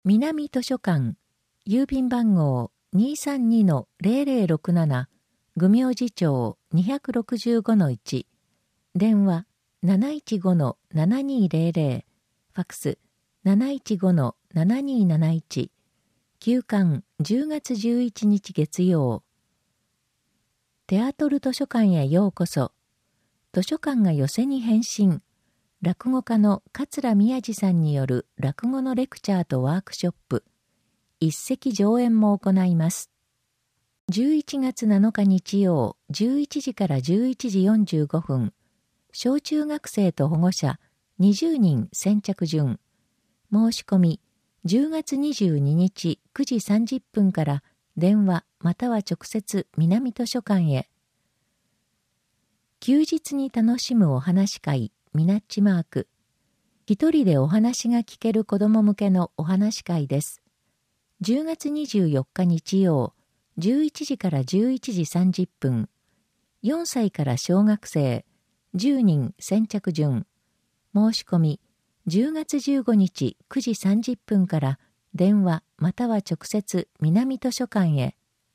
南図書館、郵便番号 232-0067、愚明寺町 265-1、電話 715-7200、ファクス 715-7271、休館10月11日月曜。テアトル図書館へようこそ。図書館が寄席に変身。落語家の桂宮治さんによる落語のレクチャーとワークショップ。一席上演も行います。11月7日日曜、11時から11時45分。小中学生と保護者20人先着順。申し込み10月22日9時30分から電話または直接南図書館へ。休日に楽しむお話会ミナッチマーク。一人でお話が聞ける子ども向けのお話会です。10月24日日曜、11時から11時30分。4歳から小学生10人先着順。申し込み10月15日9時30分から電話または直接南図書館へ。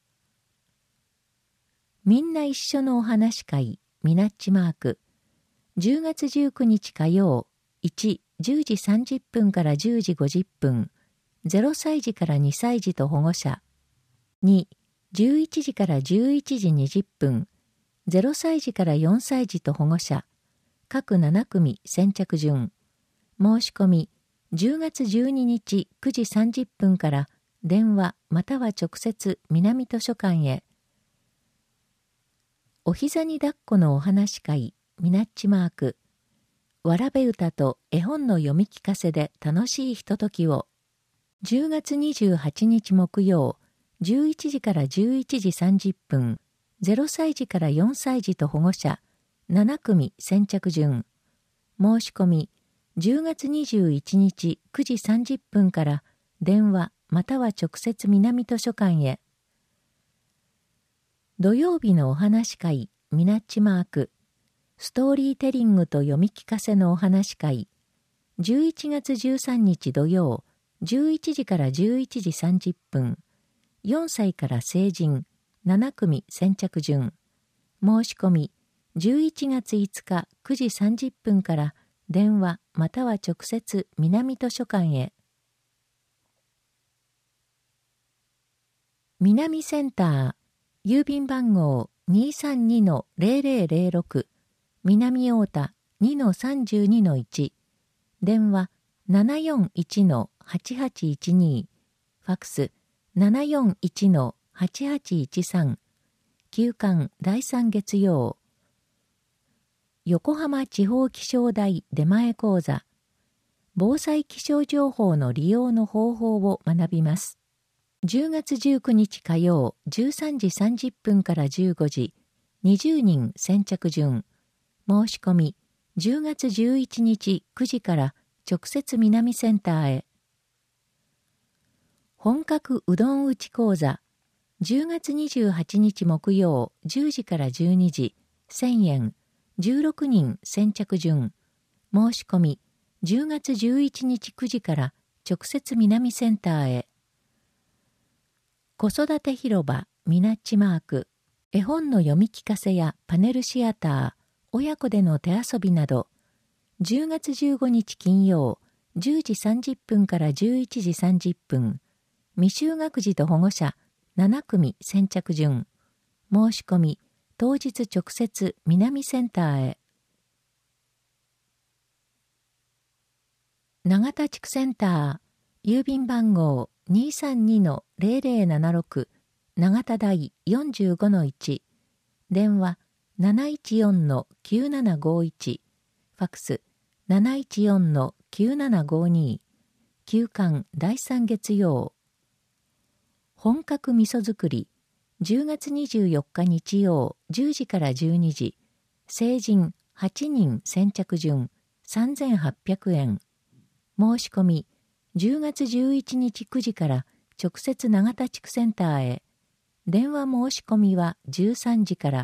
みんな一緒のお話会ミナッチマーク。10月19日火曜、1、10時30分から10時50分。0歳児から2歳児と保護者。2、11時から11時20分。0歳児から4歳児と保護者。各7組先着順。申し込み10月12日9時30分から電話または直接南図書館へ。お膝に抱っこのお話会ミナッチマーク。わらべ歌と絵本の読み聞かせで楽しいひとときを。10月28日木曜11時から11時30分。0歳児から4歳児と保護者7組先着順。申し込み10月21日9時30分から電話または直接南図書館へ。土曜日のお話会ミナッチマーク。ストーリーテリングと読み聞かせのお話会。11月13日土曜11時から11時30分。4歳から成人7組先着順。申し込み11月5日9時30分から電話または直接南図書館へ。南センター、郵便番号 232-0006、南太田 2-32-1、電話 741-8812、ファクス 741-8813、休館第3月曜。横浜地方気象台出前講座。防災気象情報の利用の方法を学びます。10月19日火曜13時30分から15時、20人先着順。申し込み10月11日9時から直接南センターへ。本格うどん打ち講座。10月28日木曜10時から12時、1000円。16人先着順。申し込み10月11日9時から直接南センターへ。子育て広場ミナッチマーク。絵本の読み聞かせやパネルシアター、親子での手遊びなど。10月15日金曜10時30分から11時30分。未就学児と保護者7組先着順。申し込み当日直接南センターへ。永田地区センター、郵便番号 232-0076、永田台 45-1、電話 714-9751、ファクス 714-9752、休館第3月曜。本格味噌作り。10月24日日曜10時から12時、成人8人先着順3800円。申し込み10月11日9時から直接永田地区センターへ。電話申し込みは13時から。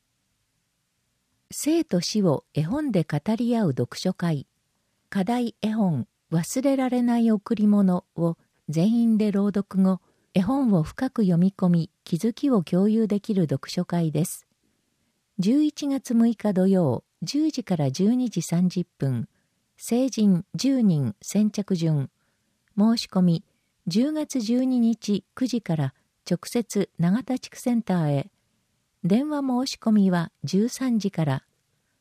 生と死を絵本で語り合う読書会。課題絵本忘れられない贈り物を全員で朗読後、絵本を深く読み込み、気づきを共有できる読書会です。11月6日土曜、10時から12時30分、成人10人先着順。申し込み、10月12日9時から直接永田地区センターへ。電話申し込みは13時から。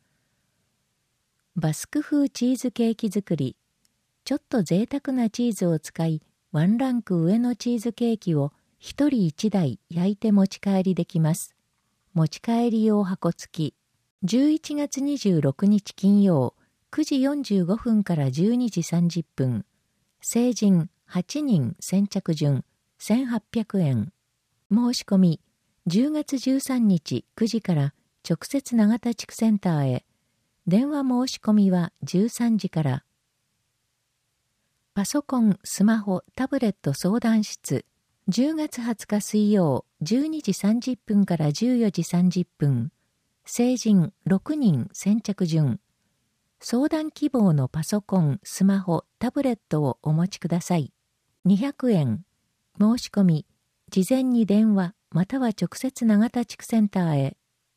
バスク風チーズケーキ作り。ちょっと贅沢なチーズを使い、ワンランク上のチーズケーキを一人一台焼いて持ち帰りできます。持ち帰り用箱付き。11月26日金曜、9時45分から12時30分。成人8人先着順、1800円。申し込み、10月13日9時から直接永田地区センターへ。電話申し込みは13時から。パソコン、スマホ、タブレット相談室。10月20日水曜、12時30分から14時30分。成人6人先着順。相談希望のパソコン、スマホ、タブレットをお持ちください。200円。申し込み、事前に電話、または直接永田地区センターへ。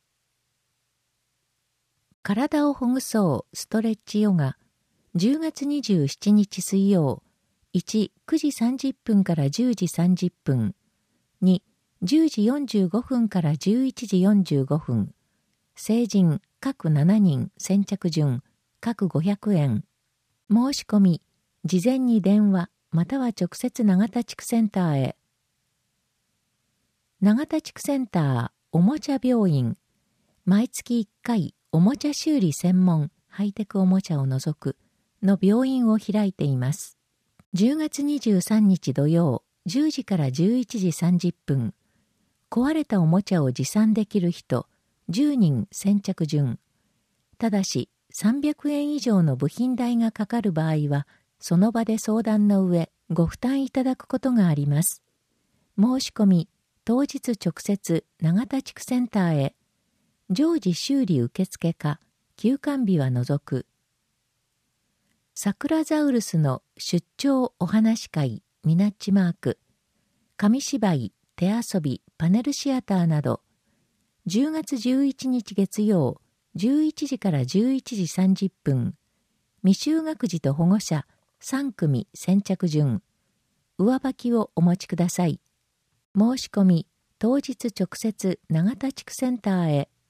体をほぐそうストレッチヨガ。10月27日水曜、1、9時30分から10時30分。2、10時45分から11時45分。成人各7人先着順、各500円。申し込み、事前に電話、または直接永田地区センターへ。永田地区センターおもちゃ病院。毎月1回おもちゃ修理専門ハイテクおもちゃを除くの病院を開いています。10月23日土曜、10時から11時30分。壊れたおもちゃを持参できる人、10人先着順。ただし、300円以上の部品代がかかる場合は、その場で相談の上、ご負担いただくことがあります。申し込み、当日直接永田地区センターへ。常時修理受付か、休館日は除く。サクラザウルスの出張お話会ミナッチマーク。紙芝居、手遊び、パネルシアターなど。10月11日月曜、11時から11時30分。未就学児と保護者3組先着順。上履きをお持ちください。申し込み、当日直接永田地区センターへ。